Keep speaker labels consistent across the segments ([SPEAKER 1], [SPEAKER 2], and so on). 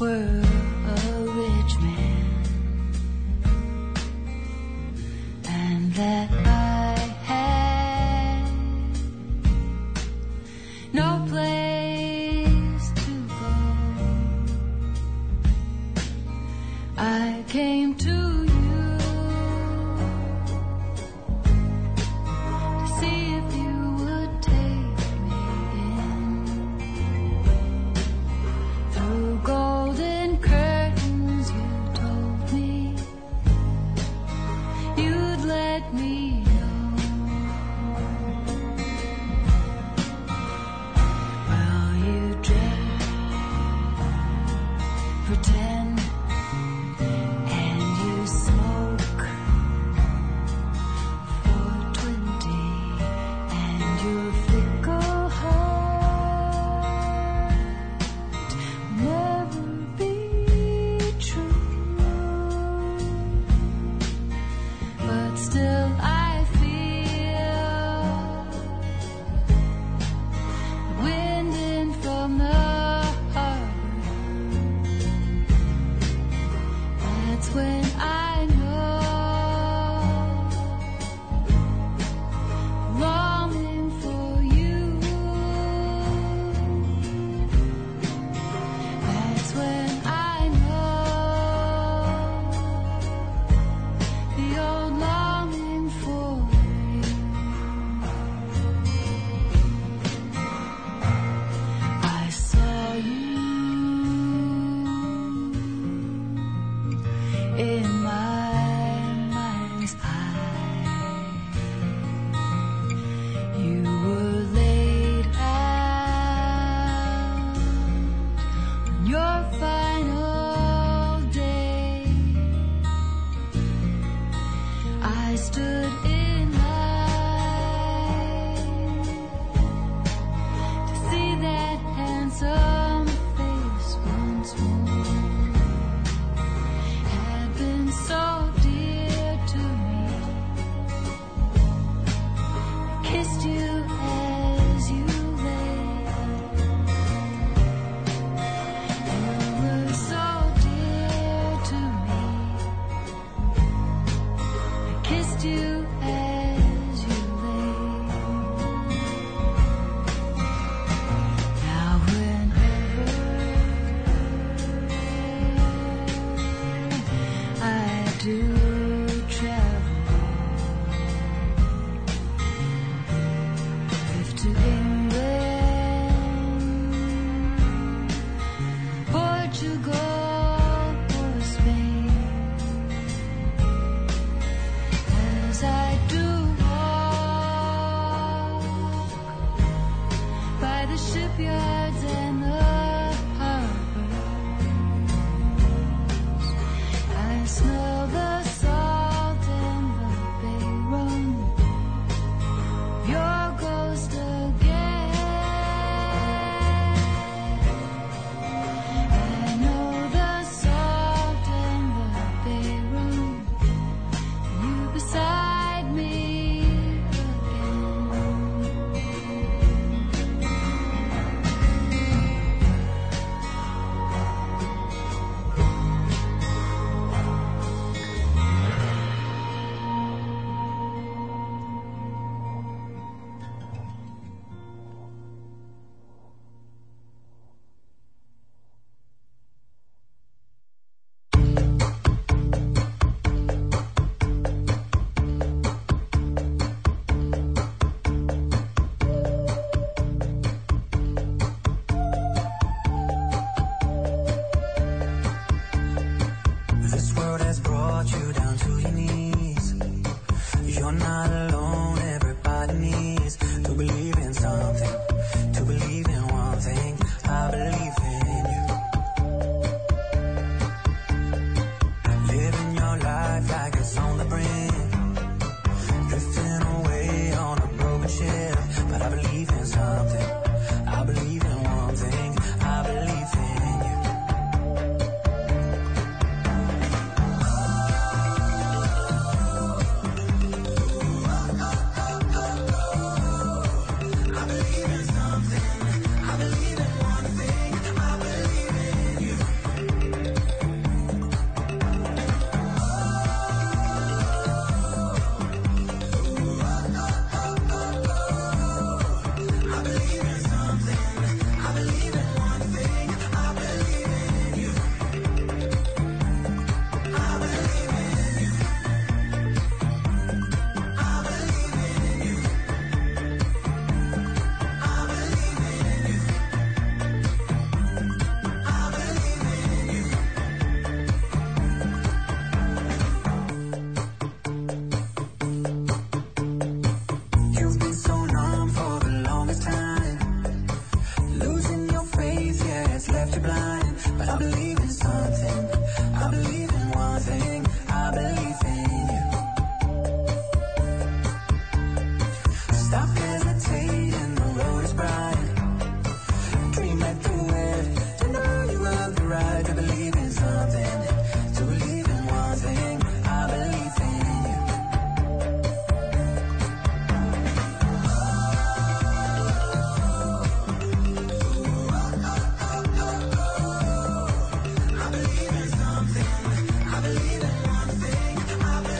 [SPEAKER 1] were a rich man, and that I had no place to go. I came to you to see if you would take me in. Through golden curtains you told me you'd let me know. Well, you dare pretend, and you smoke for 20, and your fickle heart never be true. But still I feel the wind in from the harbor. That's when I know longing for you. That's when I know the old longing for you. I saw you in my mind's eye. You were laid out on your final day. I stood in line to see that handsome face once more. Had been so dear to me. I kissed you as you lay. You were so dear to me. I kissed you as you lay. Now whenever I do travel, if to England, Portugal, or Spain, as I do walk by the shipyards and the harbors, I smell the salt and the bay rum, your ghost again. I know
[SPEAKER 2] believe in something. I believe in one thing. I believe in you. Stop hesitating, the road is bright. Dream right through it. To know you will be right. To believe in something. To believe in one thing. I believe in you. I believe in something. I believe in one thing. I believe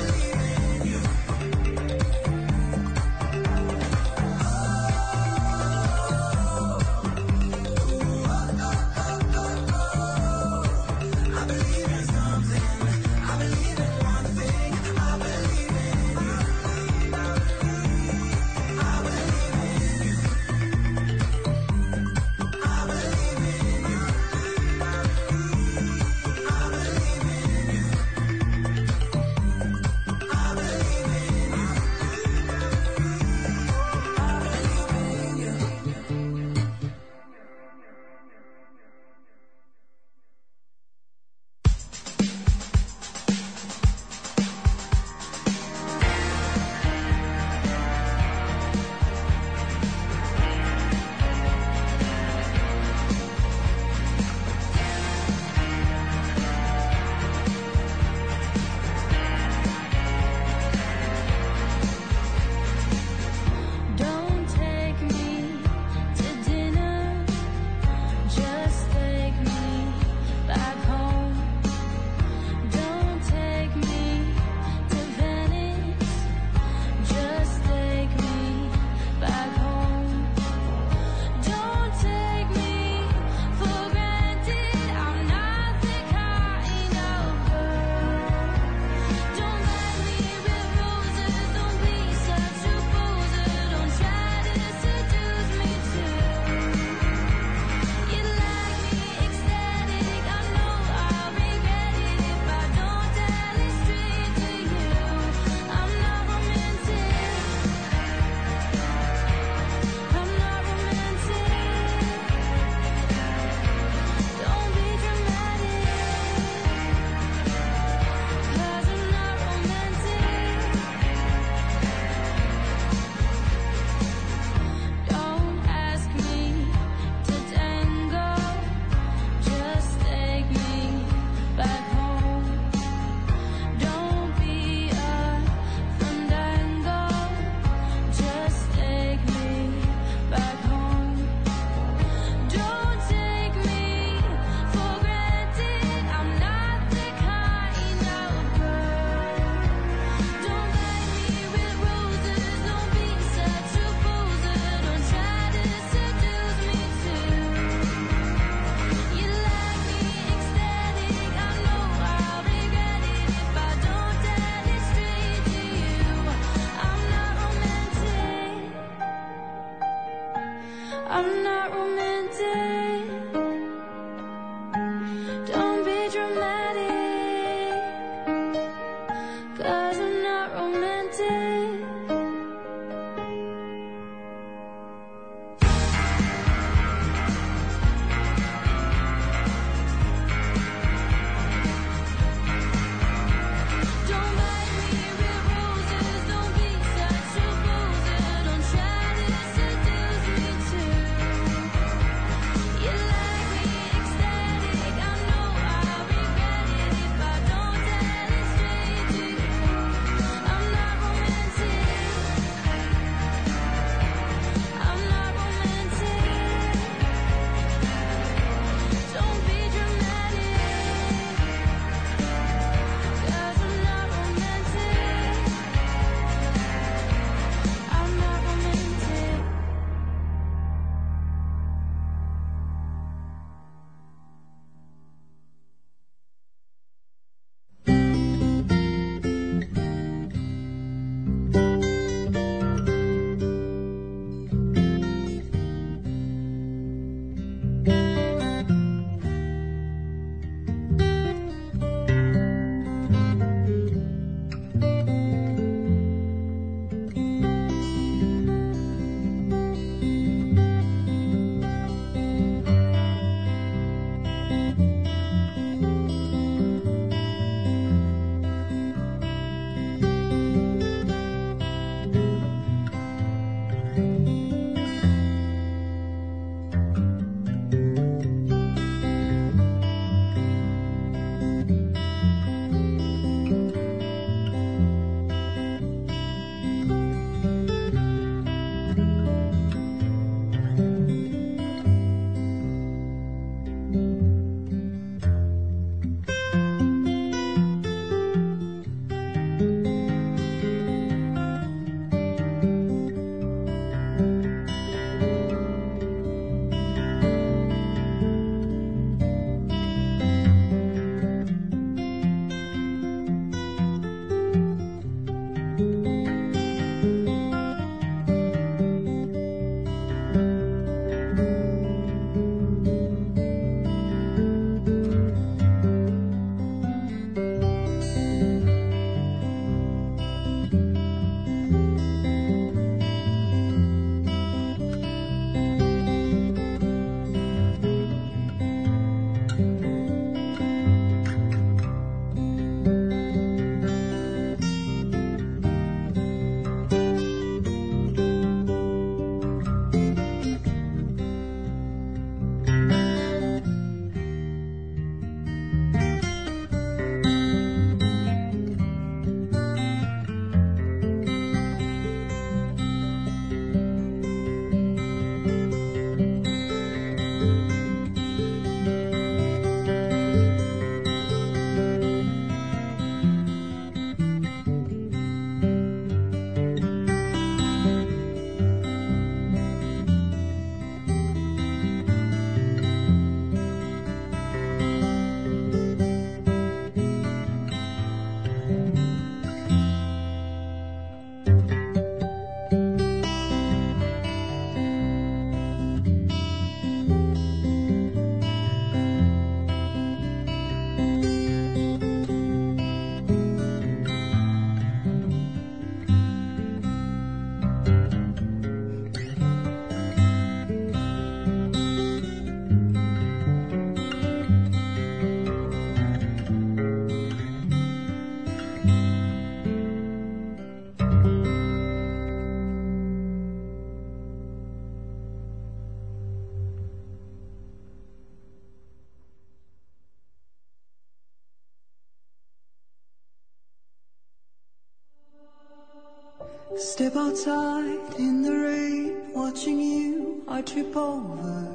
[SPEAKER 2] Step outside in the rain, watching you, I trip over.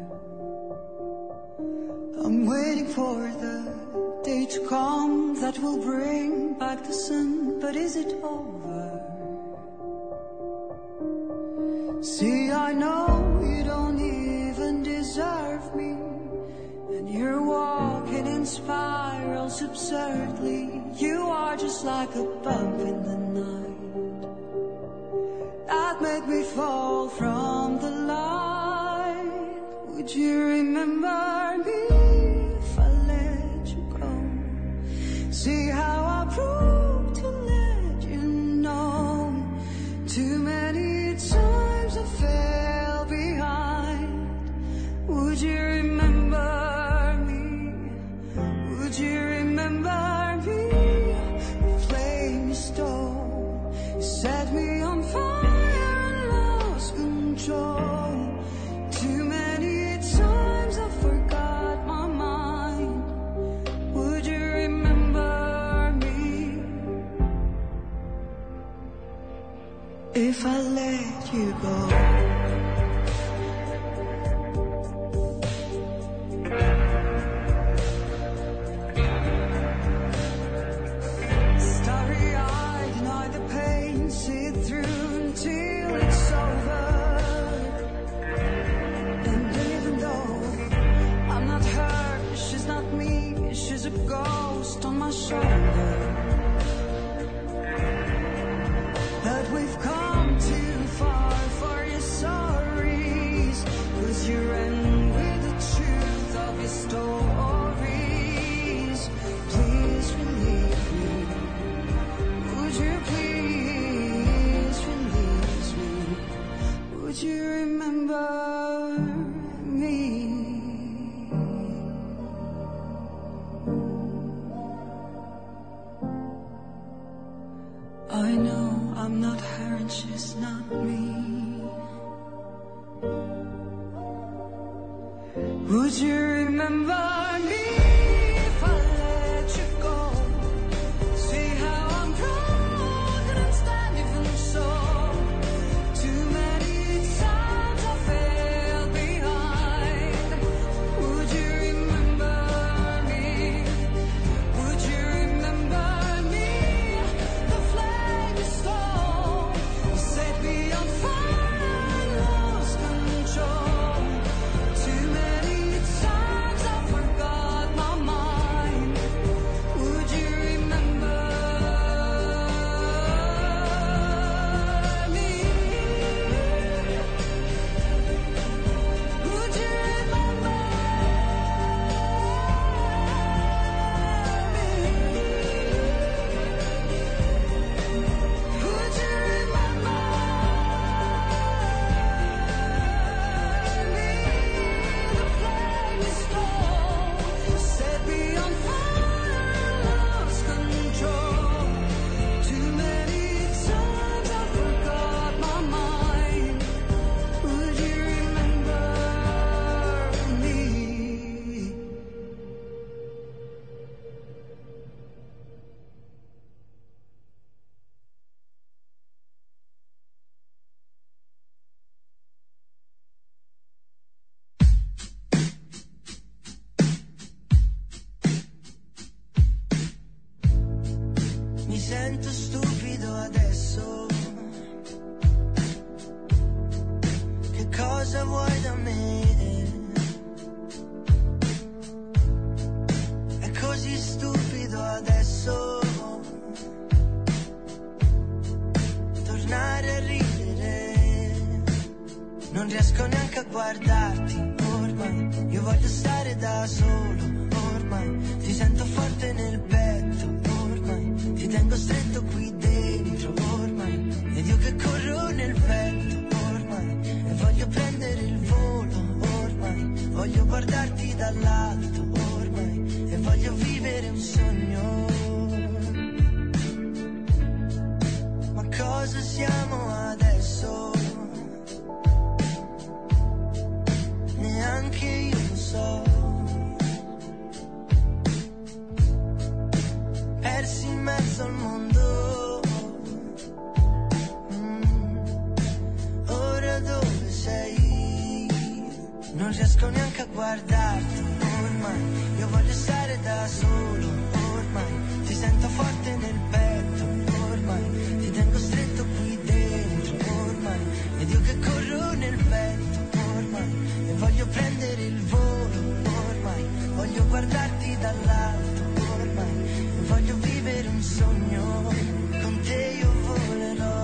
[SPEAKER 2] I'm waiting for the day to come that will bring back the sun, but is it over? See, I know you don't even deserve me, and you're walking in spirals absurdly. You are just like a bump in the night that made me fall from the light. Would you remember me if I let you go? See how I broke to let you know. Too many times I fell behind. Would you remember me? Would you remember me? The flame you stole, you set me on fire and lost control. Too many times I forgot my mind. Would you remember me if I let you go? Starry-eyed, deny the pain, see it through until it's over. And even though I'm not her, she's not me, she's a ghost on my shoulder. But we've come too far for your sorries, 'cause you ran with the truth of your stories. Please release me. Would you please release me? Would you remember me? I know I'm not her and she's not me. Would you remember me if I let you go? See how I'm broken and stand even so. Too many times I fell behind. Would you remember me? Would you remember me? The flame you stole, you set me on fire and lost control. Too many times I forgot my mind. Would you remember me? Would you remember me? Would you remember me? The flame you stole, you set me on fire and lost control. Too many times I forgot my mind. Would you remember me? Mi sento stupido adesso. Che cosa vuoi da me? È così stupido adesso. Tornare a ridere. Non riesco neanche a guardarti ormai. Io voglio stare da solo ormai. Ti sento forte nel petto ormai. Ti tengo stretto qui dentro ormai. Ed io che corro nel vento ormai. E voglio prendere il volo ormai. Voglio guardarti dall'alto ormai. E voglio vivere un sogno. Ma cosa siamo adesso? Neanche io lo so. Persi in mezzo al mondo. guardarti dall'alto ormai, voglio vivere un sogno, con te io volerò.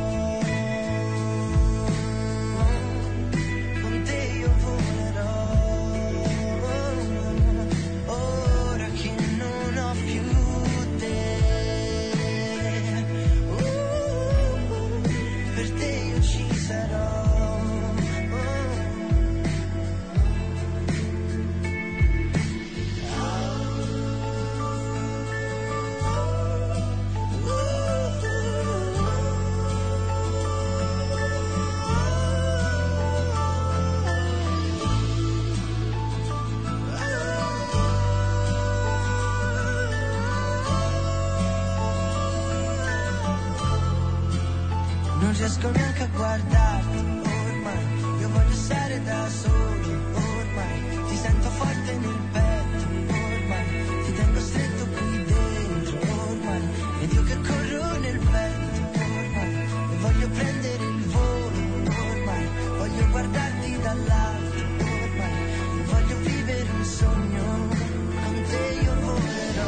[SPEAKER 2] Non riesco neanche a guardarti ormai, io voglio stare da solo ormai, ti sento forte nel petto ormai, ti tengo stretto qui dentro ormai, ed io che corro nel vento ormai, e voglio prendere il volo ormai, voglio guardarti dall'alto ormai, e voglio vivere un sogno, con te io volerò,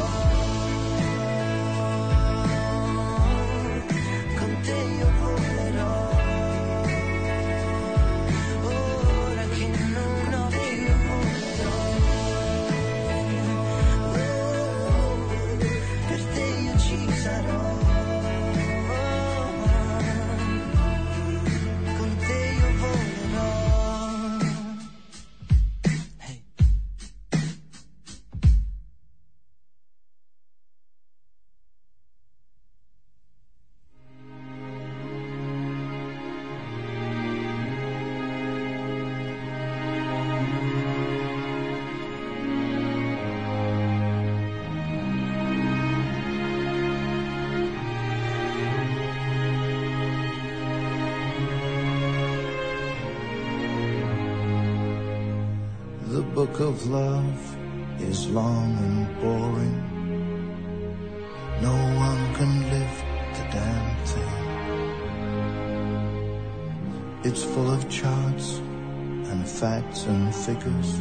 [SPEAKER 2] con te io volerò.
[SPEAKER 3] The book of love is long and boring. No one can lift the damn thing. It's full of charts and facts and figures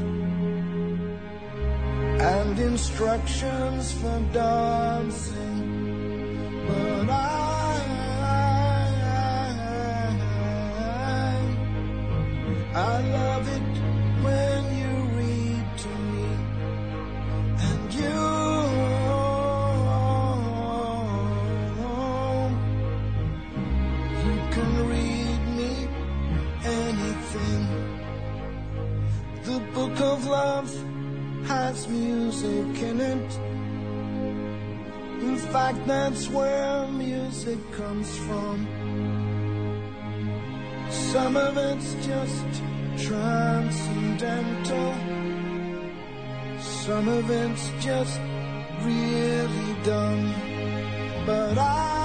[SPEAKER 3] and instructions for dancing. But I love it when you read to me, and you can read me anything. The book of love has music in it. In fact, that's where music comes from. Some of it's just transcendental, some of it's just really dumb, but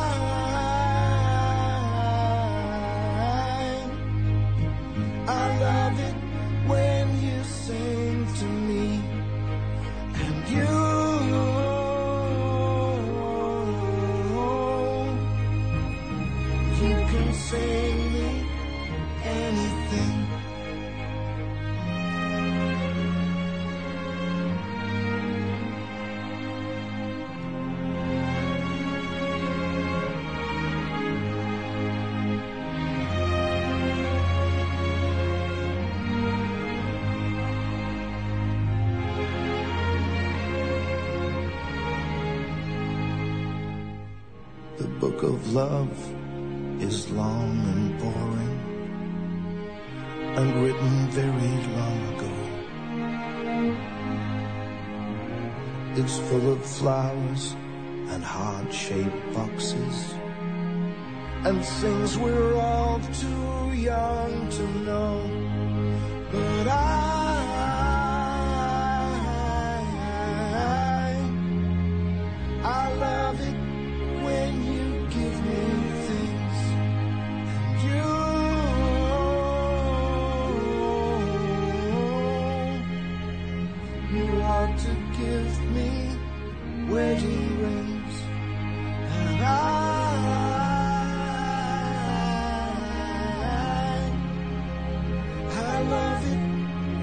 [SPEAKER 3] I love it when you sing to me, and you can sing me anything. The book of love is long and boring, and written very long ago. It's full of flowers and heart-shaped boxes and things we're all too young to know. But I love it when you give me things, and you ought to give me wedding rings, and I love it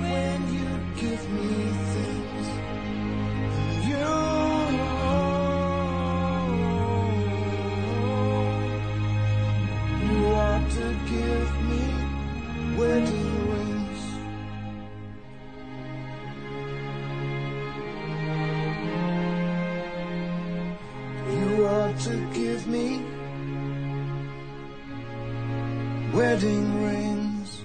[SPEAKER 3] to give me wedding rings.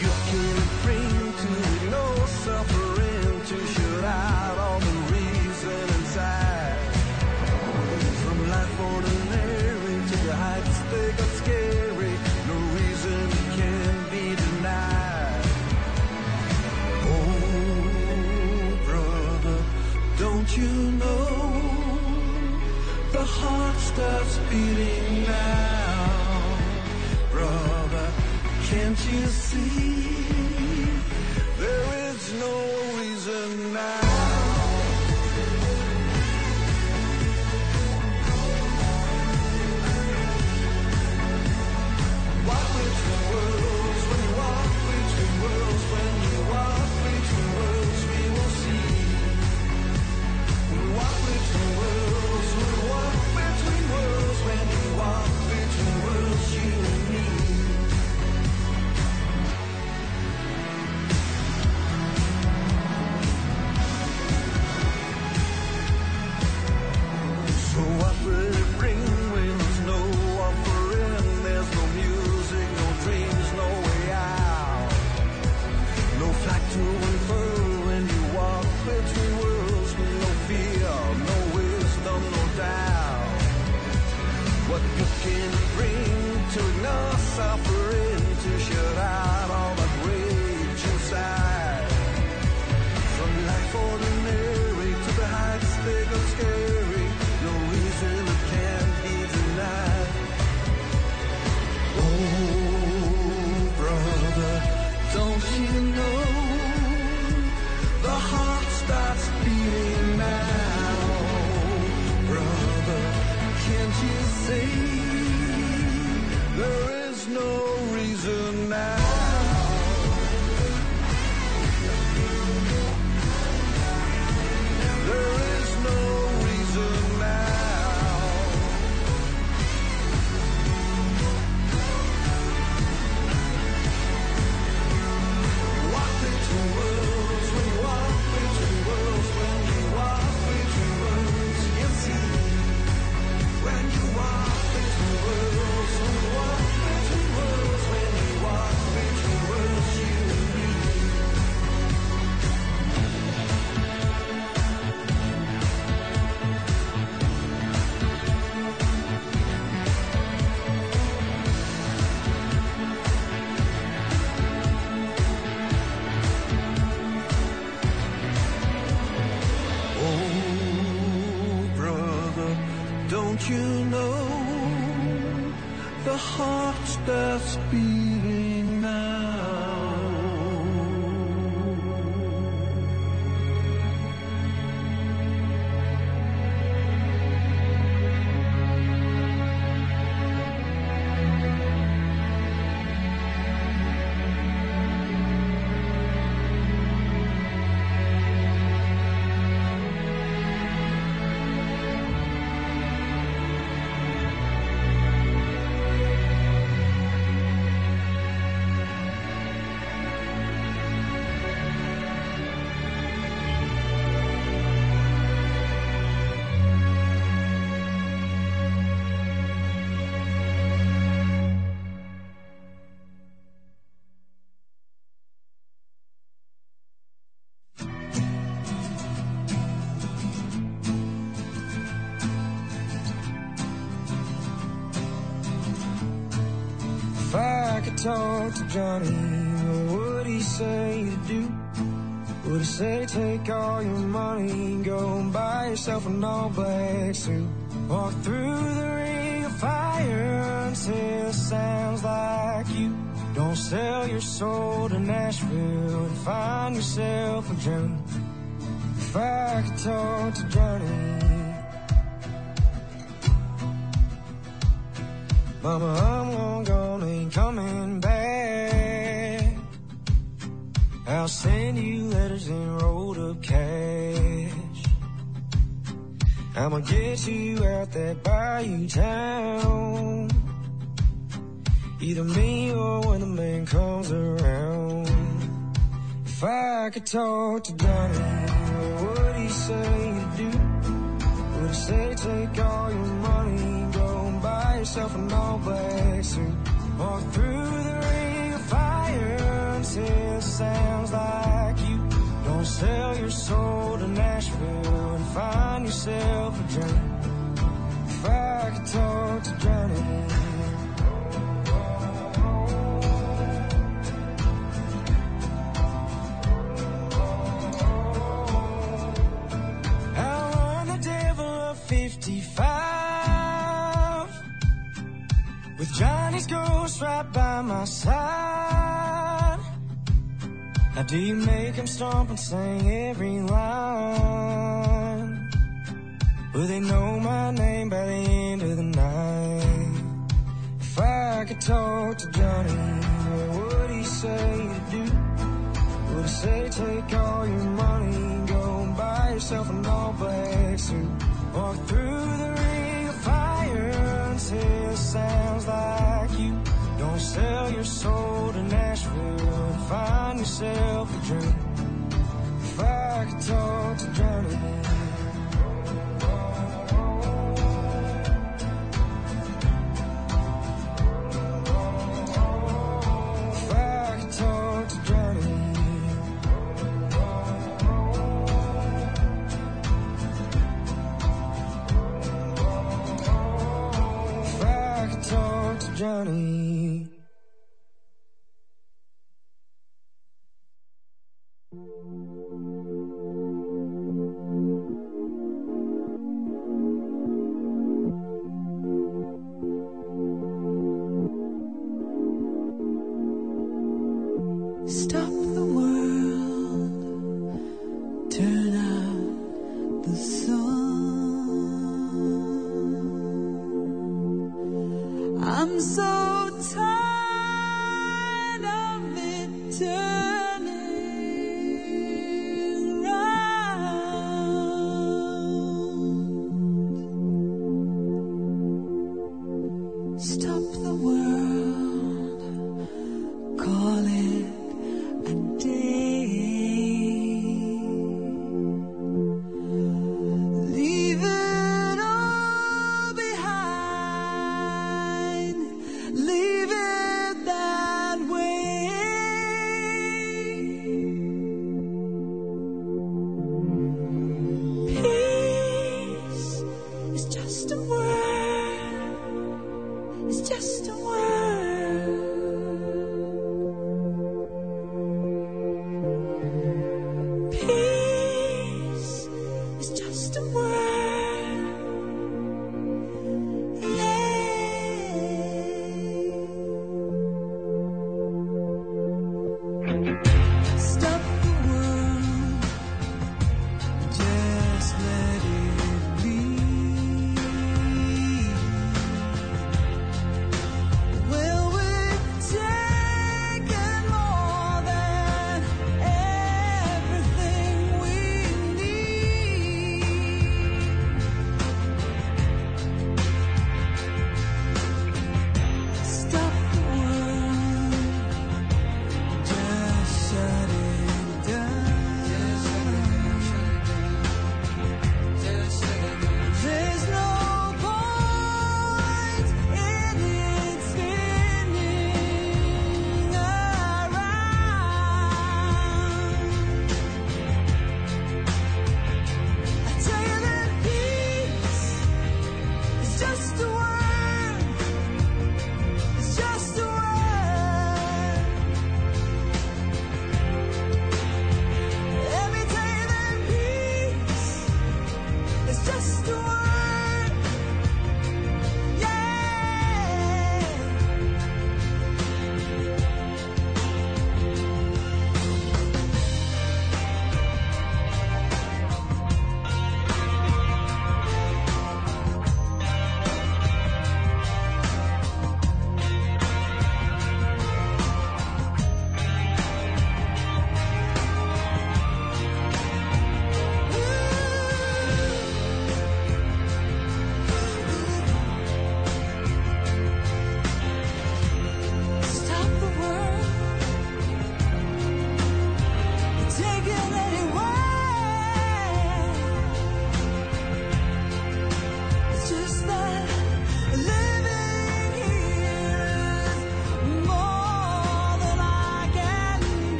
[SPEAKER 2] good can it bring to ignore suffering, to shut out all the reason inside? From life ordinary to the heights they got scary, no reason can be denied. Oh, brother, don't you know the heart starts beating now? Brother, can't you see there is no reason now? Walk between worlds, when you walk between worlds, when you walk between worlds, we will see. We walk between worlds, we walk between worlds, when you walk between worlds, you and me. So what will it bring when there's no offering? There's no music, no dreams, no way out. No flag to unfurl when you walk between worlds. No fear, no wisdom, no doubt. What good can it bring to ignore suffering, to shut out all the rage inside? From life ordinary to the heights they go scary, no reason it can't be denied. Oh, brother, don't you know the heart starts beating now? Brother, can't you see there is no reason now? There is no reason now. Walk between worlds, when you walk between worlds, when you walk between worlds, you see. When you walk between worlds, when you walk between worlds, when you walk between worlds, you and me. Oh, brother, don't you know the heart starts beating now?
[SPEAKER 4] If I could talk to Johnny, what would he say to do? Would he say take all your money and go and buy yourself an all-black suit? Walk through the ring of fire until it sounds like you. Don't sell your soul to Nashville and find yourself a Johnny. If I could talk to Johnny, Mama, I'm gone, ain't coming back. I'll send you letters in rolled up cash. I'ma get you out that bayou town, either me or when the man comes around. If I could talk to Johnny, what would he say to do? Would he say take all your money, go and buy yourself an all-black suit? Walk through the ring of fire until it sounds like you. Don't sell your soul to Nashville and find yourself a drink. If I could talk to Johnny. I'll run the devil of 55 with Johnny's ghost right by my side. Now do you make him stomp and sing every line? Will they know my name by the end of the night? If I could talk to Johnny, what would he say to do? Would he say take all your money, go and buy yourself an all-black suit, walk through the ring of fire until it sounds like you? Don't sell your soul to Nashville and find yourself a drink. If I could talk to Johnny. If I could talk to Johnny. If I could talk to Johnny.
[SPEAKER 1] Stop the world, turn out the sun. I'm so tired of it turning round. Stop the world, call it a day. Leave it all behind. Leave it that way. Peace is just a word. It's just a word.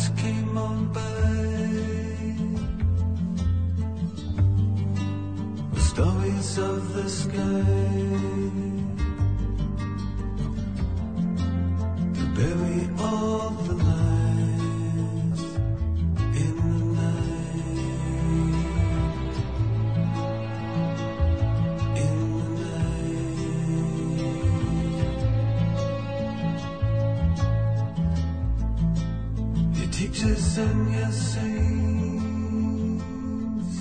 [SPEAKER 2] came on by. The stories of the sky, to bury all the lies in the night, in the night. Your teachers and your saints,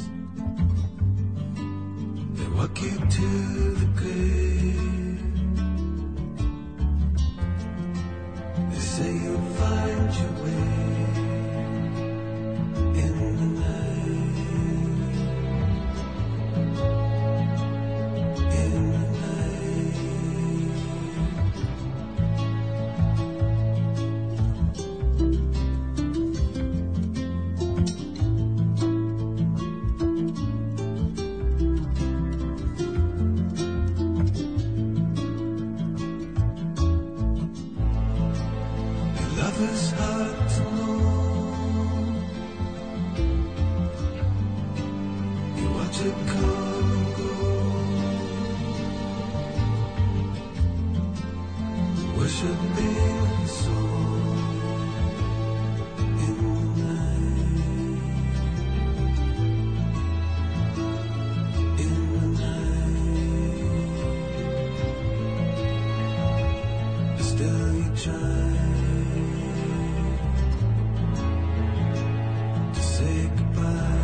[SPEAKER 2] they walk you to the grave. They say you'll find your way in the night, in the night. Love is hard to know. You watch it come and go. Wish it been so. In the night, in the night, still you try to say goodbye.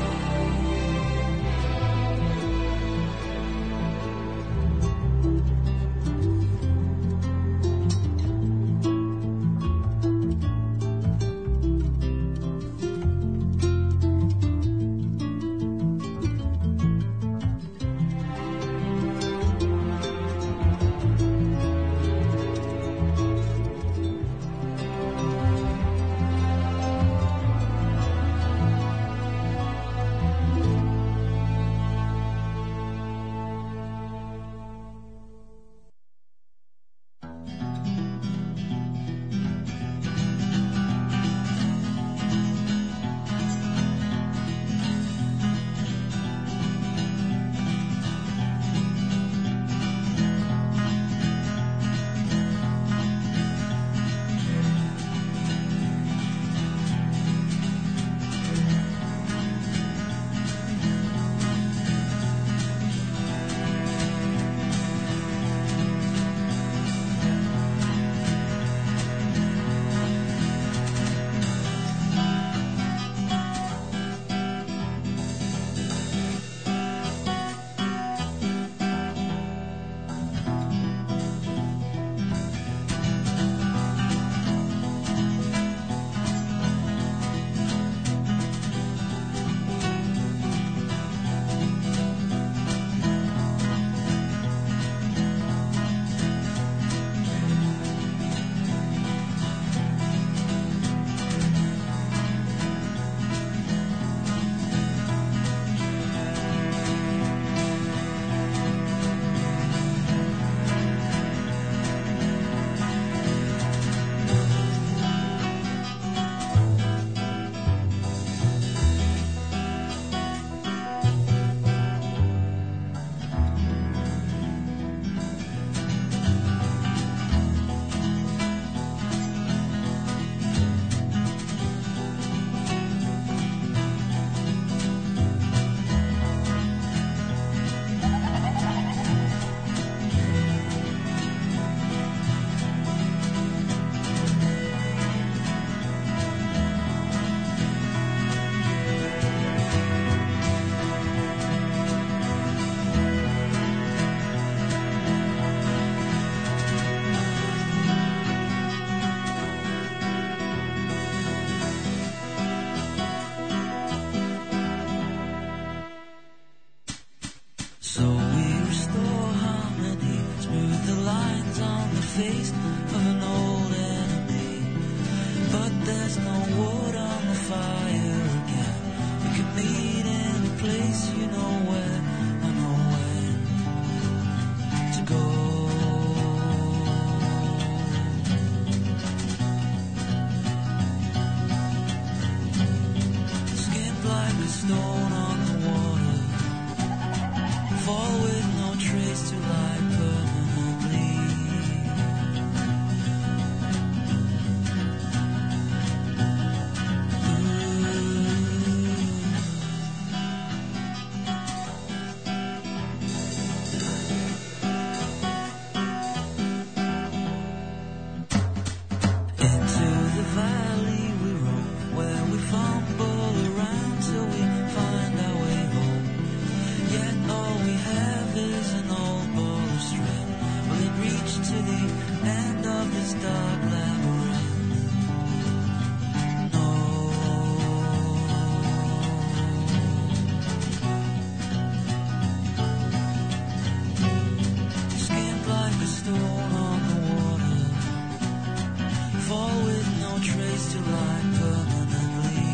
[SPEAKER 5] face of an old enemy, but there's no wood on the fire again. We could meet in a place you know where, I know when to go. Into the valley we roam, where we fumble around till we find our way home. Yet all we have is an old ball of string. Will it reach to the end of this dark labyrinth? No. Skimp like a stone on the water, fall with no trace to lie permanently.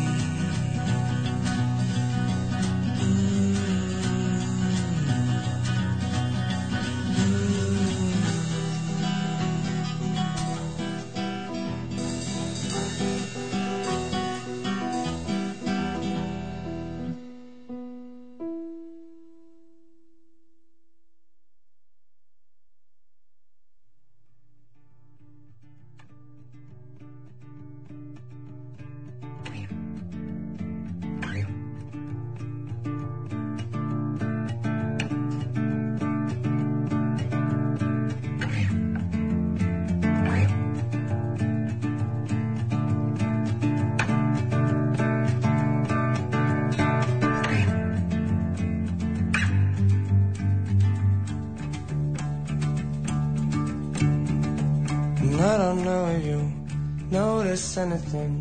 [SPEAKER 4] And I don't know if you notice anything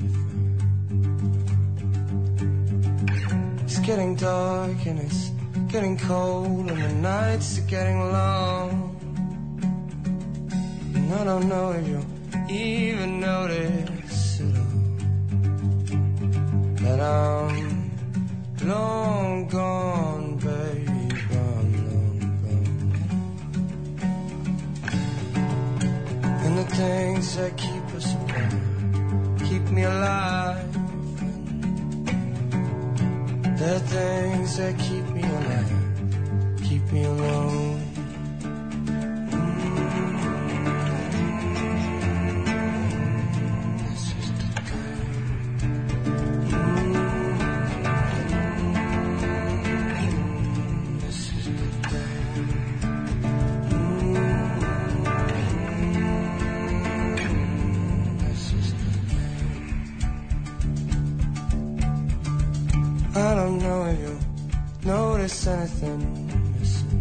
[SPEAKER 4] different. It's getting dark and it's getting cold and the nights are getting long. And I don't know if you even notice at all that I'm long gone, babe, I'm long gone. And the things that keep us apart keep me alive. The things that keep me alive keep me alone. This is the thing. This is the thing. This is the thing. I don't know if you notice anything missing,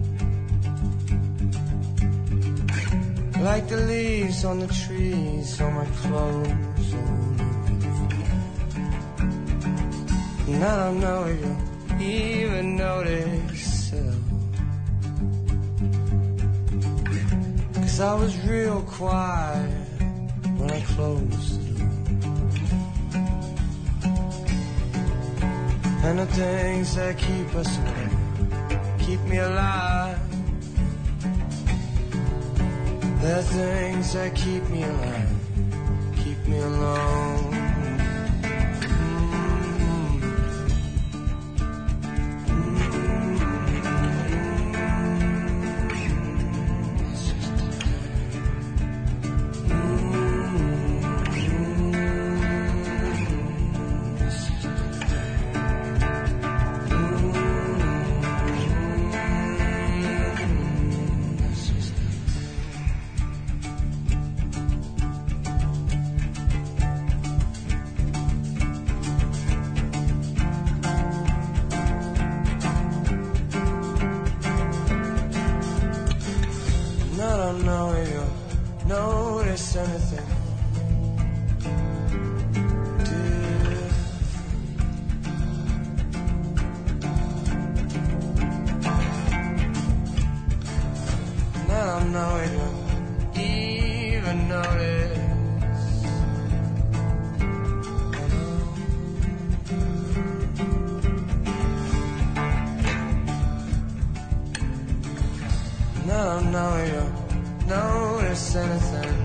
[SPEAKER 4] like the leaves on the trees on my clothes all over the floor. And I don't know if you even notice at all, 'cause I was real quiet when I closed the door. And the things that keep us apart keep me alive. The things that keep me alive keep me alone. This is the thing. This is the I don't know if you notice anything different. And I don't know if you even notice. And I don't know if you notice anything.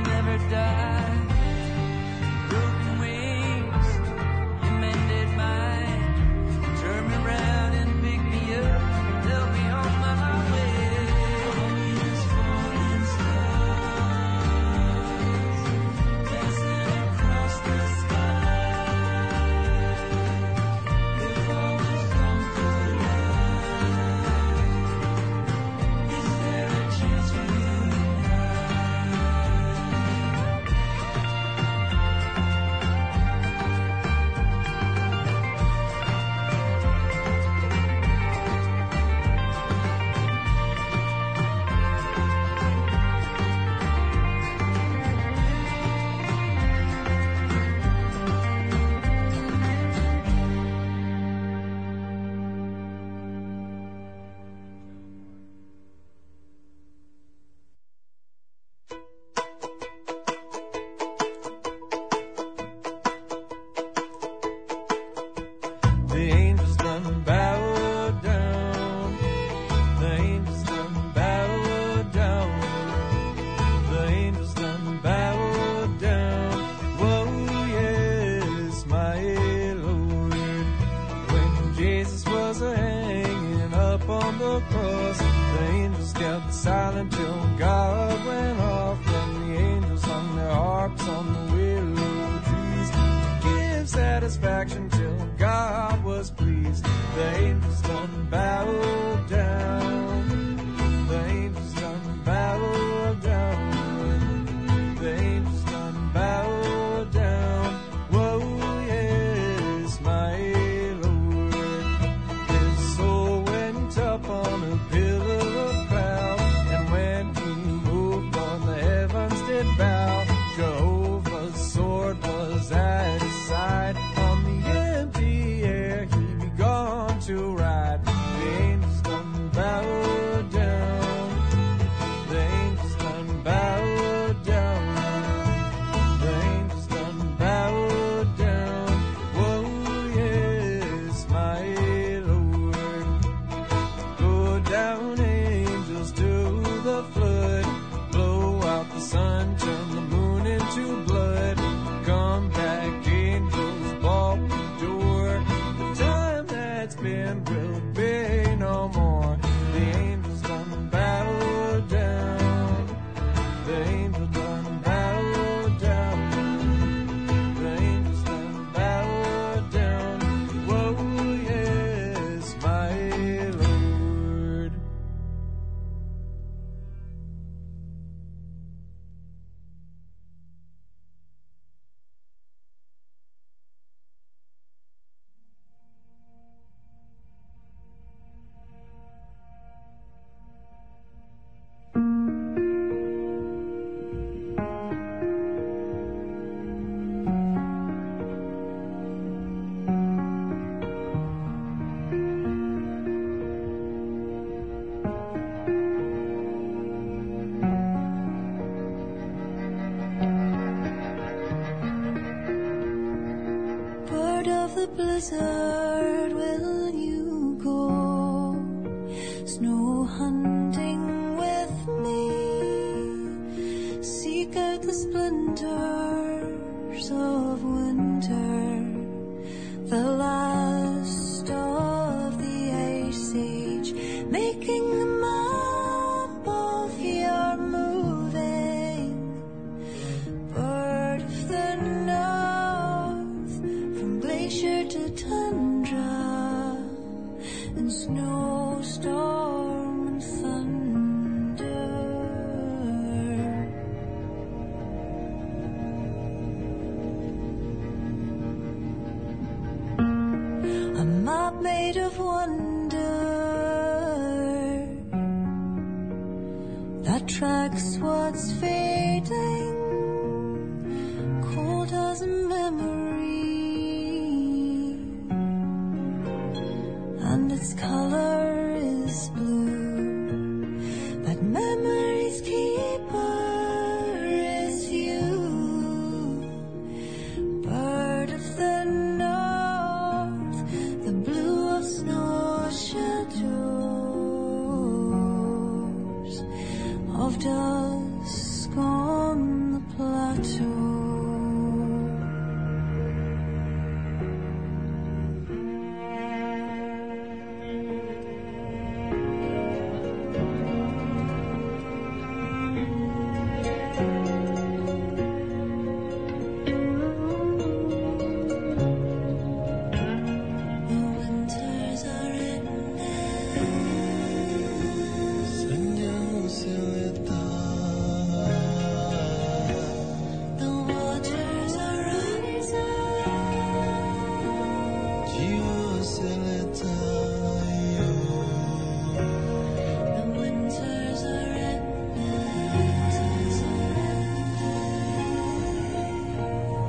[SPEAKER 5] never die. Broken wings, you mended mine. Turn me around and pick me up, tell me on my way. Always falling stars, dancing across the sky. If I was young for life, is there a chance for you and
[SPEAKER 4] The angels done bowed down. The angels done bowed down. The angels done bowed down. Whoa, yes, my Lord. When Jesus was hanging up on the cross, the angels kept silent till God went off. Then the angels hung their harps on the willow trees to give satisfaction till God was pleased. The angels done bowed down. The angels done bowed down. The angels done bowed down. Whoa, yes, my Lord. His soul went up on a pillar of cloud, and when he moved on, the heavens did bow. Jehovah's sword was at his side. On the empty air he began to ride. The angels done bowed down. The angels done bowed down. The angels done bowed down. Whoa, yes, my Lord. Go down, angels, to the flood. Blow out the sun, turn the moon into blood. Come back, angels, balk the door. The time that's been will be no more. The angels done bowed down. The angels done bowed down. The angels done bowed down. Whoa, yes, my Lord.
[SPEAKER 1] Bird of the blizzard, will you go snow hunting with me? Seek out the splendors of winter, the last of the ice age, making the map of your moving. Bird of the north, from glacier to tundra, and snowstorm and thunder. A map made of wonder that tracks what's fading, cold as a memory, and its color is blue, but memory's keeper is you. Bird of the north, the blue of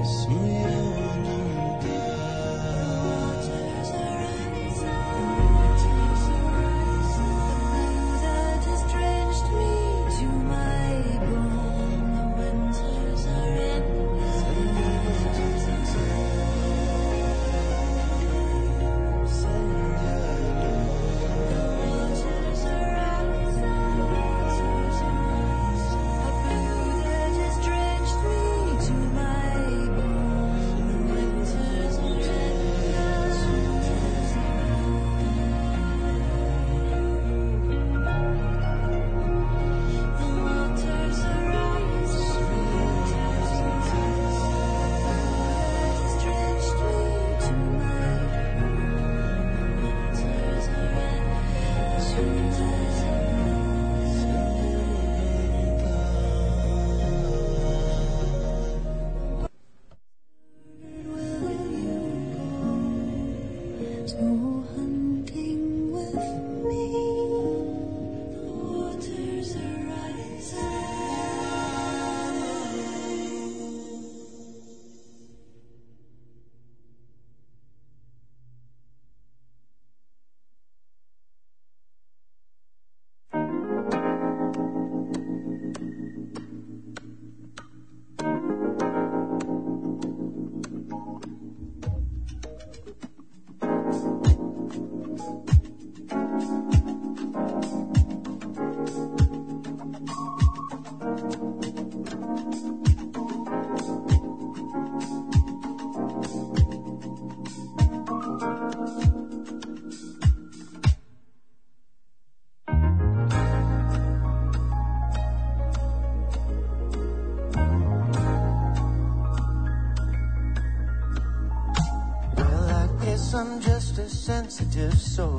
[SPEAKER 3] I'm just a sensitive soul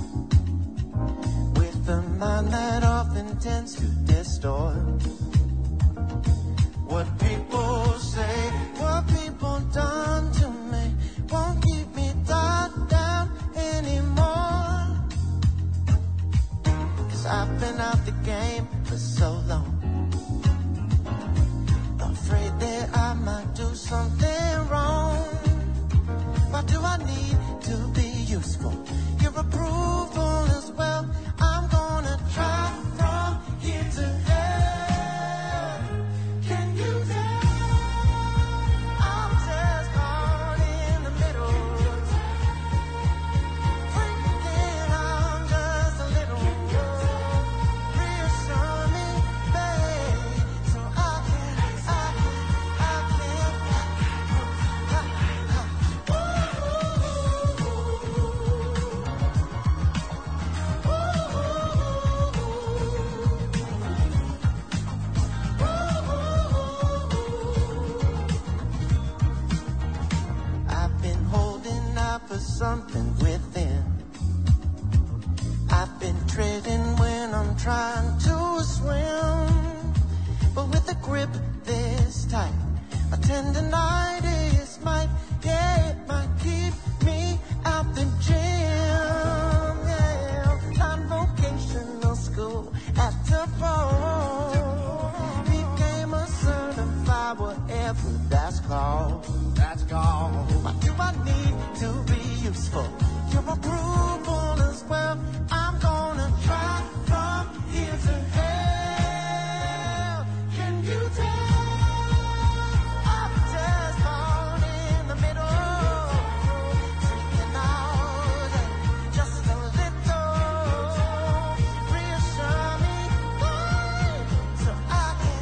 [SPEAKER 3] with a mind that often tends to distort what people say, what people done to me won't keep me tied down anymore. 'Cause I've been out the game for so long, afraid that I might do something wrong. Why do I need to be useful? Your approval as well. I'm gonna try from here to hell. Can you tell? I'm just caught in the middle. Freaking, I'm just a little. Reassure me, babe, so I can. For something within, I've been treading when I'm trying to swim, but with a grip this tight, a tendonitis might, yeah, it might keep me out the gym. Yeah, not vocational school at the phone became a certified whatever that's called. That's gone. Why do I need to be useful? Your approval as well. I'm gonna try from here to hell. Can you tell? I'm just caught in the middle, taking out just a little. Reassure me, boy, so I can.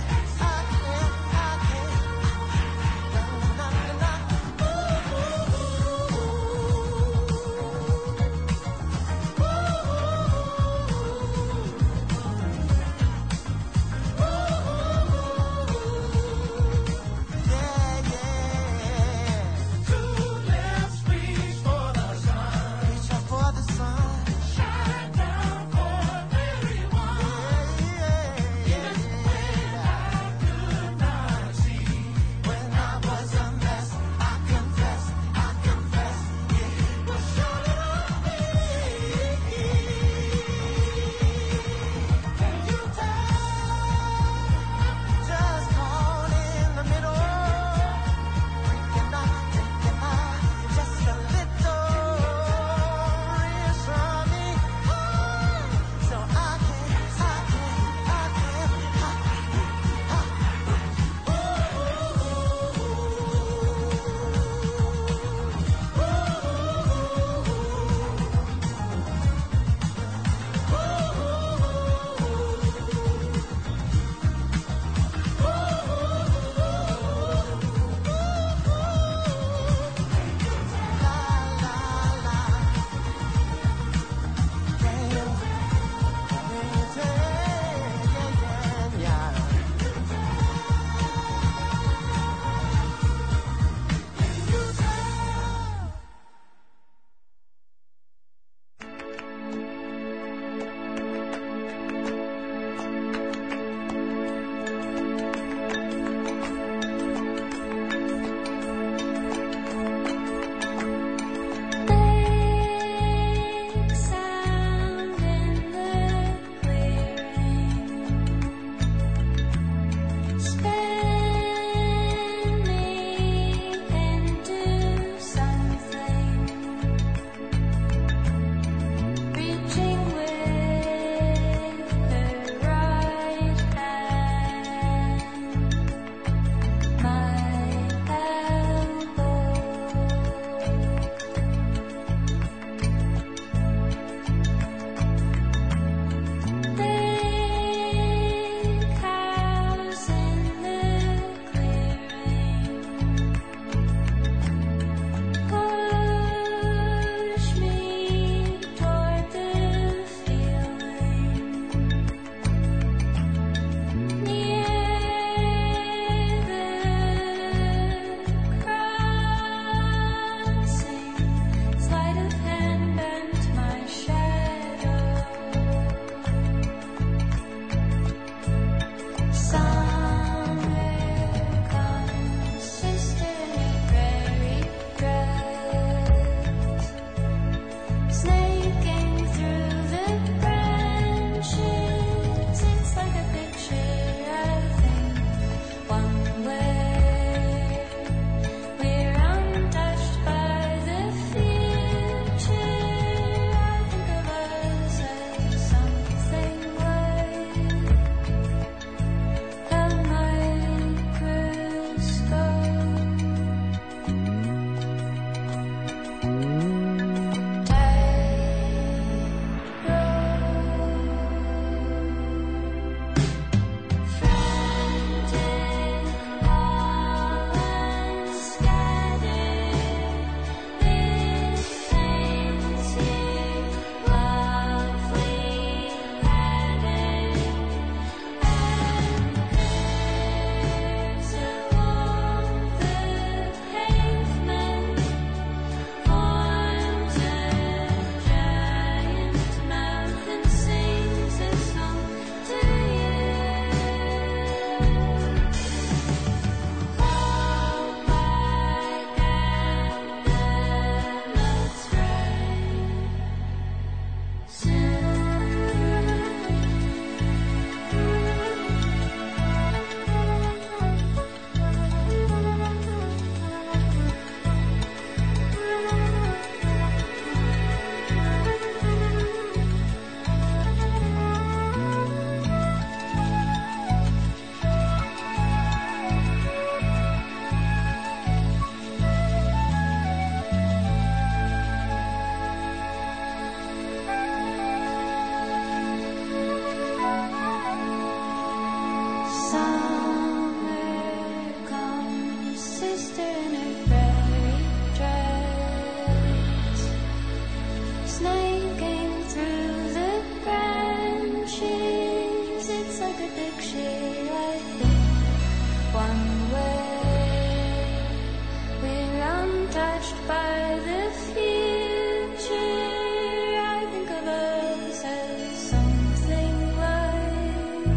[SPEAKER 1] sister in her fairy dress, snaking through the branches. It's like a picture, I think, one way. We're untouched by the future. I think of us as something like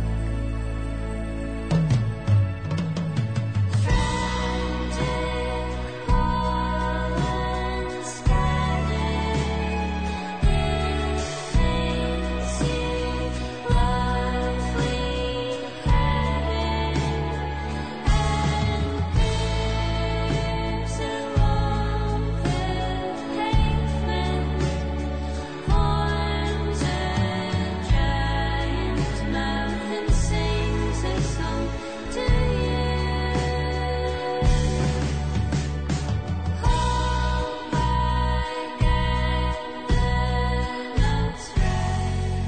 [SPEAKER 1] frantic pollen scattered in fancy lovely heaven, and bears along the pavement horns a giant mouth and sings a song to you. Hope I get the notes right.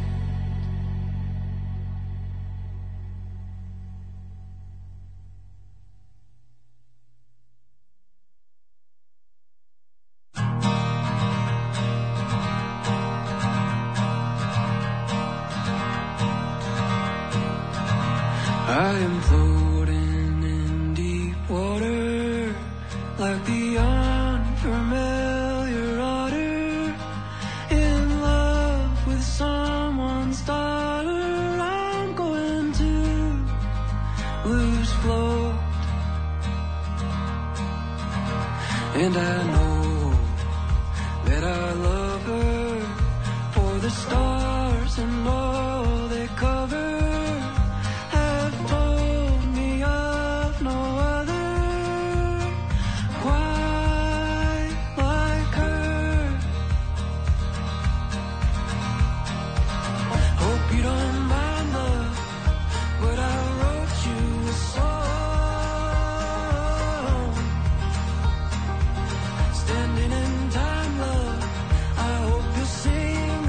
[SPEAKER 4] I am floating in deep water, like the unfamiliar otter, in love with someone's daughter. I'm going to lose float, and I know that I love her, for the stars and all they cover have told me of no other quite like her. Hope you don't mind, love, but I wrote you a song. Standing in time, love, I hope you'll sing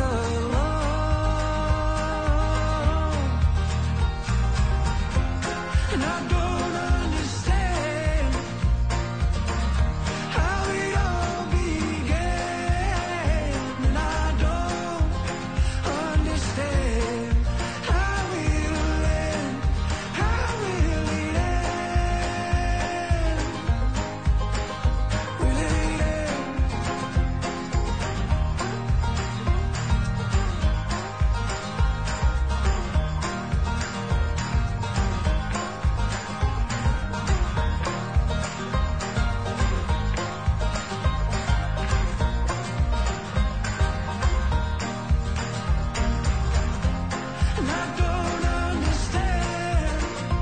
[SPEAKER 4] along. And I don't understand how it all began, and I don't understand how it'll end. How will it end? Will it end? And I don't understand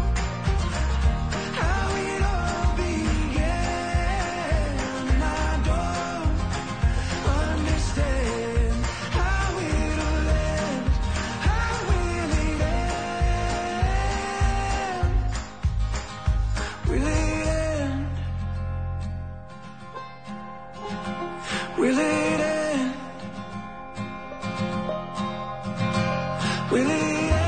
[SPEAKER 4] how it all began, and I don't understand how it'll end. How will it end? Will it end? Will it end? Will it end?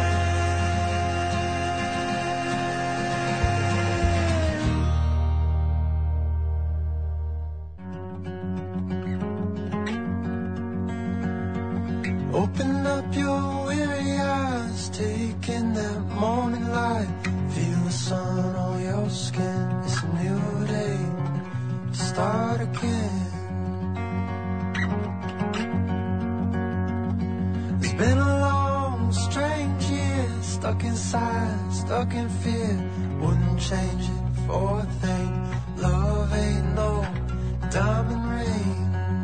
[SPEAKER 2] Open up your weary eyes, take in that morning light. Feel the sun on your skin. It's a new day to start again. It's been a long, strange year, stuck inside, stuck in fear. Wouldn't change it for a thing. Love ain't no diamond ring.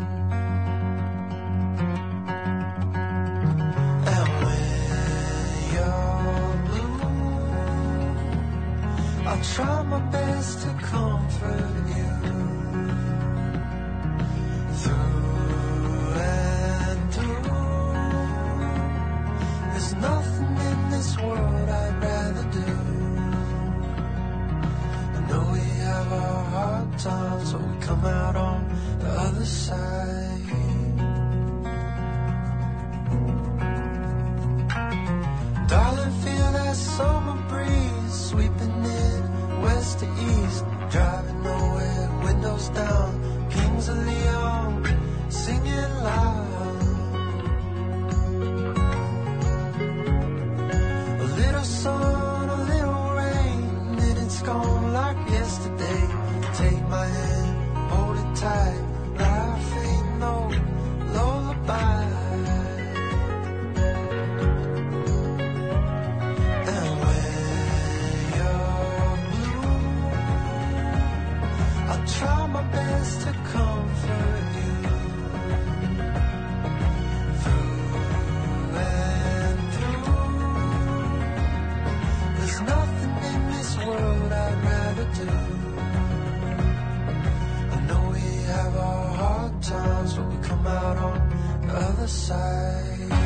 [SPEAKER 2] And when you're blue, I'll try my best to comfort you. Through and through, there's nothing in this world I'd rather do. I know we have our hard times, but we come out on the other side. Darling, feel that summer breeze sweeping in West
[SPEAKER 3] west to east, driving nowhere, windows down, Kings of Leon, singing loud. A little sun, a little rain, and it's gone like yesterday. Take my hand, hold it tight, life ain't no lullaby. And when you're blue, I'll try my best to comfort you. Through and through, there's nothing in this world I'd rather do. I know we have our hard times, but we come out on the other side.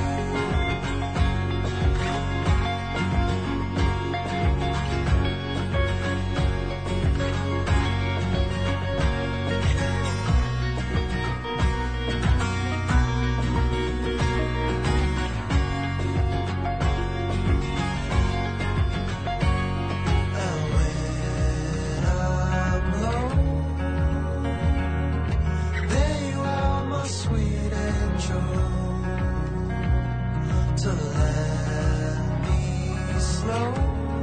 [SPEAKER 3] And when I'm low, there you are, my sweet angel, to land me slow.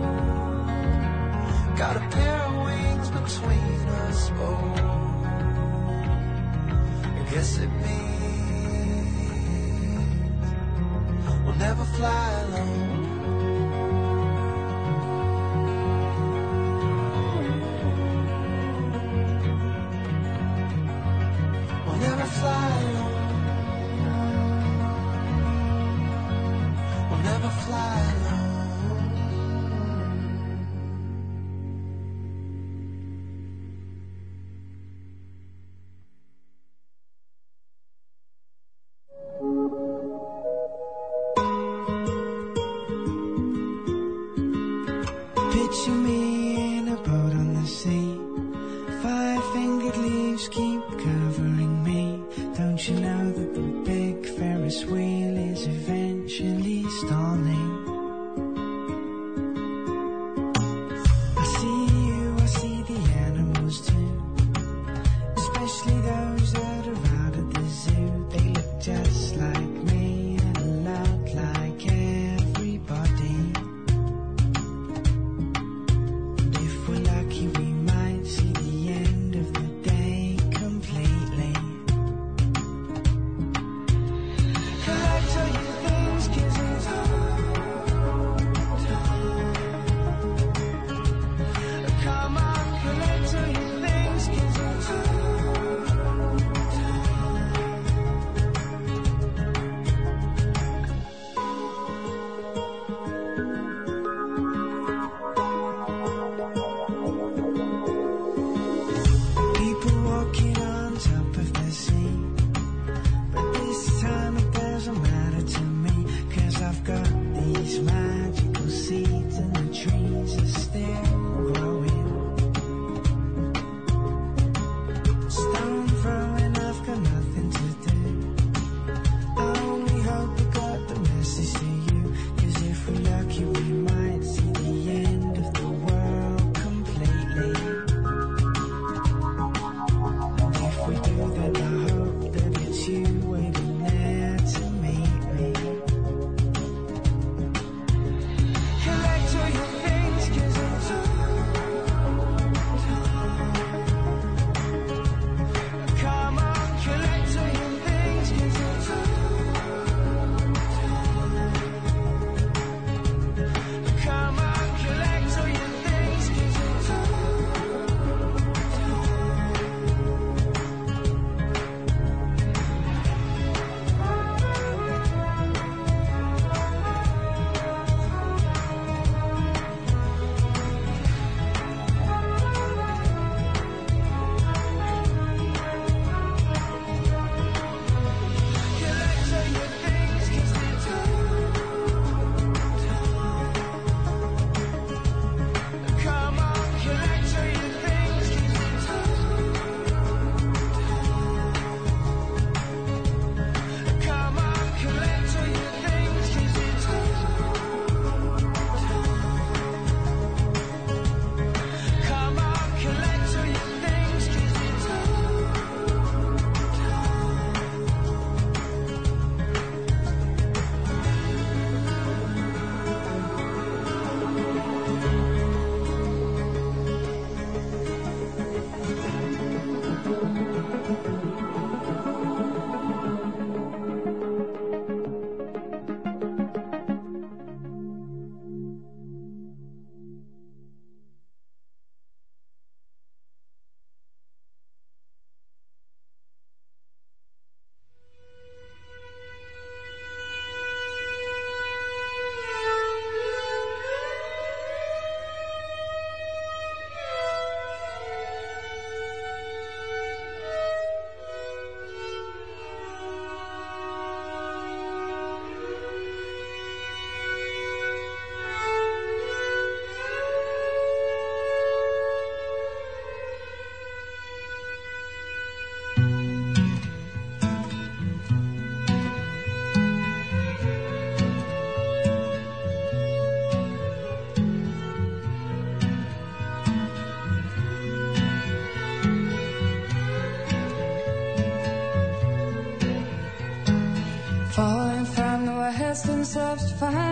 [SPEAKER 3] Got a pair of wings between us both. I guess it means we'll never fly alone. We'll never fly alone. We'll never fly alone.
[SPEAKER 4] Picture me in a boat on the sea. Five-fingered leaves keep covering me. Don't you know that the big Ferris wheel is eventually stalling? I see you, I see the animals too, especially those that are out at the zoo. They look just like me and a lot like everybody. And if we're lucky, we might see the end of the day completely. Collect all your things, 'cause it's come on, collect all your things, 'cause it's people walking on top of the sea. But this time it doesn't matter to me, 'cause I've got these magical seeds and the trees are still growing.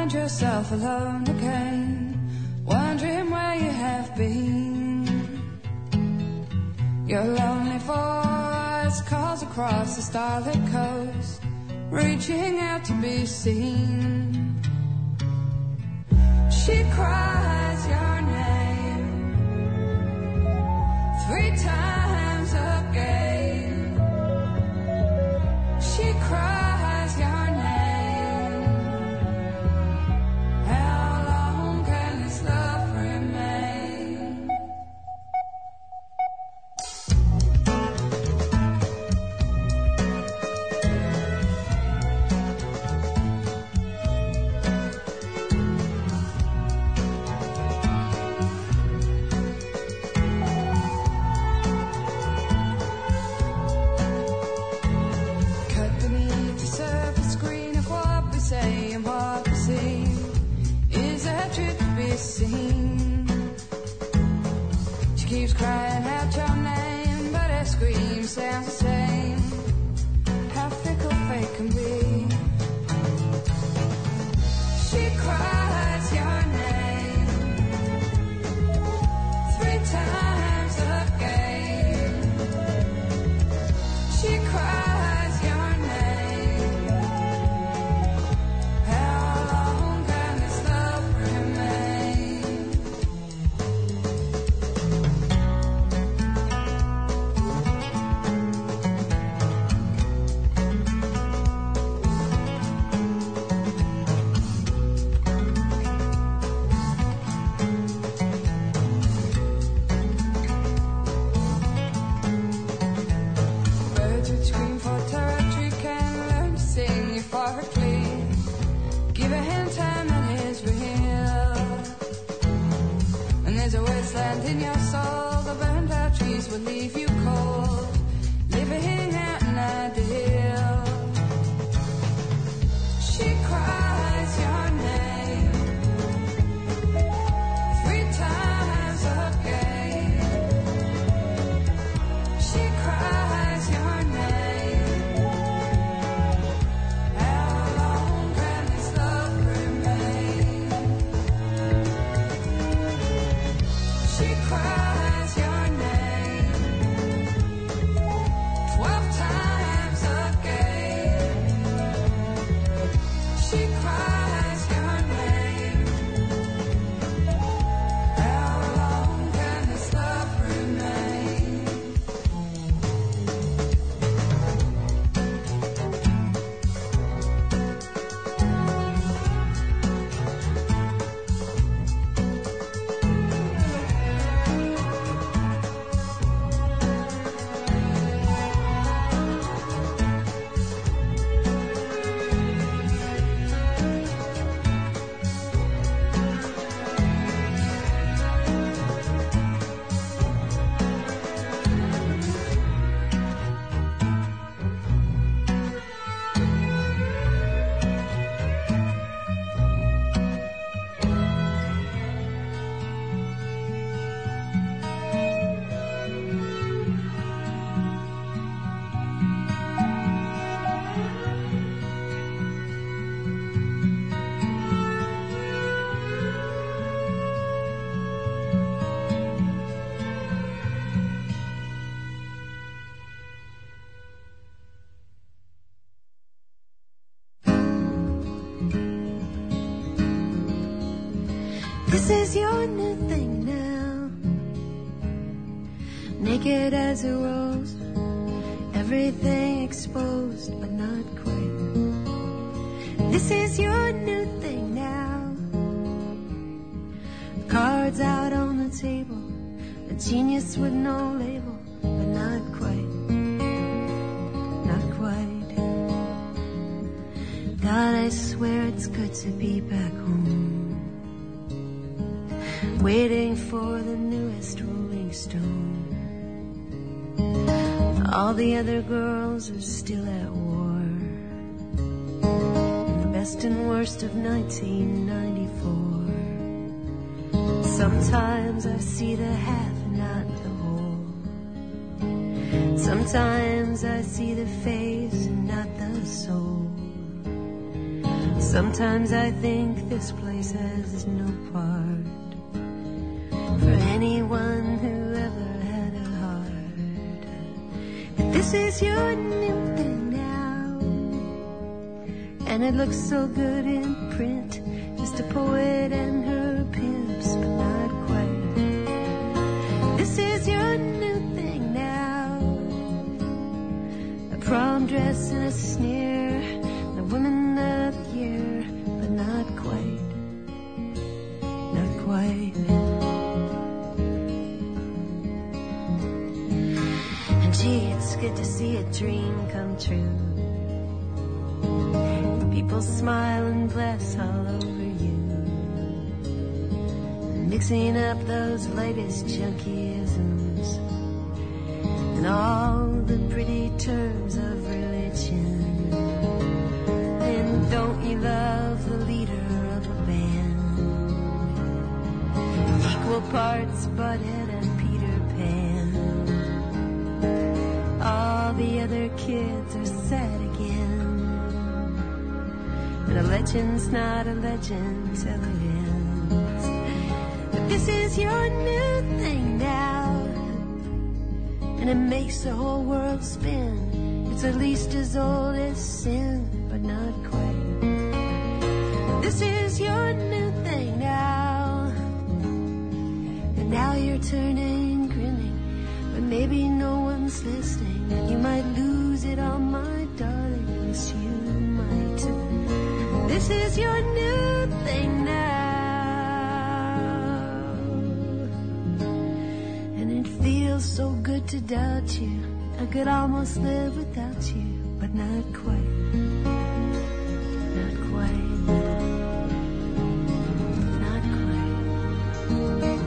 [SPEAKER 6] find yourself alone again, wondering where you have been. Your lonely voice calls across the starlit coast, reaching out to be seen. She cries your name 3 times again. She cries your name. How long can this love remain? Seen. She keeps crying out your name, but her scream sounds the same. How fickle fate can be. She cries your name 3 times again. She cries your name. How long can this love remain? Birds would scream for territory, can learn to sing euphorically. Give a hand time and it's real. And there's a wasteland in your soul, the burned out trees will leave you cold, living out an ideal. She cries your name 3 times again. She cries your name. How long can this love remain? She cries your name 12 times again. She cries your name. How long can this love remain?
[SPEAKER 7] This is your new thing now. Naked as a rose, everything exposed but not quite. This is your new thing now. Cards out on the table, a genius with no label, but not quite. Not quite. God, I swear it's good to be back home, waiting for the newest Rolling Stone. All the other girls are still at war. The best and worst of 1994. Sometimes I see the half and not the whole. Sometimes I see the face and not the soul. Sometimes I think this place has no part for anyone who ever had a heart. But this is your new thing now, and it looks so good in print. Just a poet and her pimps, but not quite. This is your new thing now, a prom dress and a sneer, the woman of the year, but not quite, not quite. And gee, it's good to see a dream come true. People smile and bless all over you, mixing up those latest junkyisms and all the pretty terms of religion. And don't you love the leader of a band? Equal parts Butthead and Peter Pan. All the other kids are sad again, and a legend's not a legend till it ends. But this is your new thing now, and it makes the whole world spin. It's at least as old as sin, but not quite. This is your new thing now, and now you're turning grinning, but maybe no one's listening. You might lose it all, my darlings, you might. This is your new thing now, and it feels so good to doubt you. I could almost live without you, but not quite, not quite, not quite, not quite.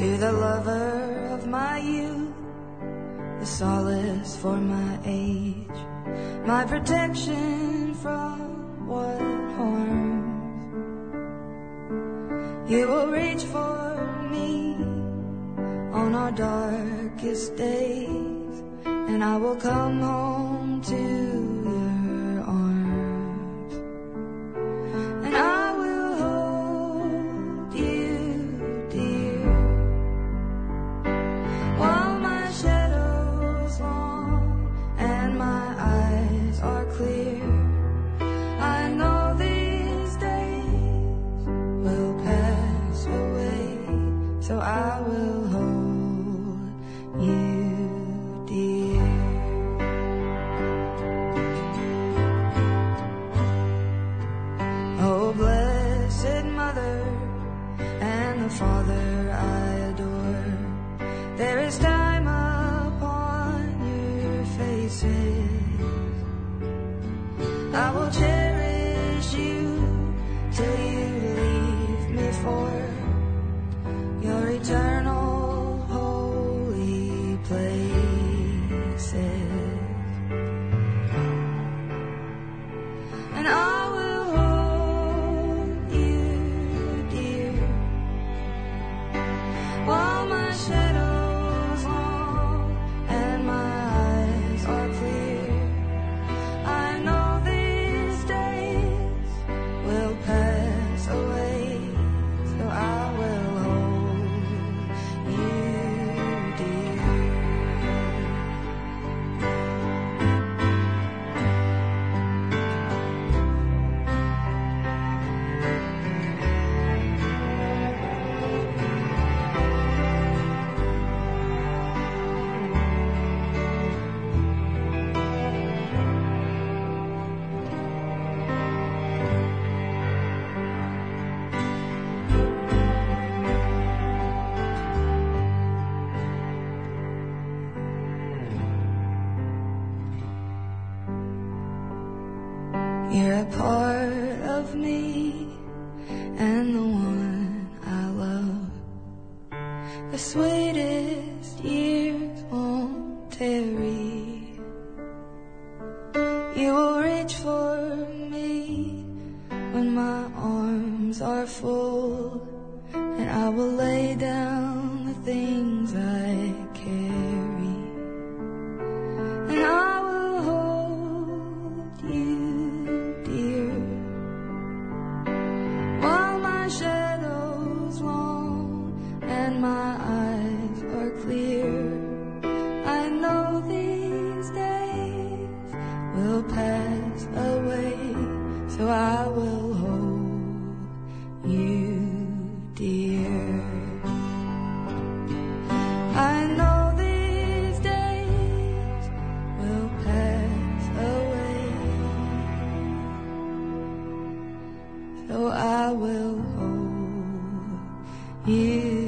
[SPEAKER 6] To the lover of my youth, the solace for my age, my protection from what harms. You will reach for me on our darkest days, and I will come home to your arms, and I will hold you dear while my shadow's long and my eyes are clear. I know these days will pass away, so I will hold you dear. Oh, blessed Mother and the Father I adore, there is time upon your faces. I will cherish you till you leave me for your eternal holy places. And I will hold you dear while my shadow's long and my eyes are clear. I know these days will pass away, so I will hold you dear. You're a part of me and the one I love. The sweetest years won't tarry. You will reach for me when my arms are full, and I will lay down the things I carry, and I will hold you dear while my shadow's long and my eyes are clear. I know these days will pass away, so I will hold you dear. I know these days will pass away, so I will hold you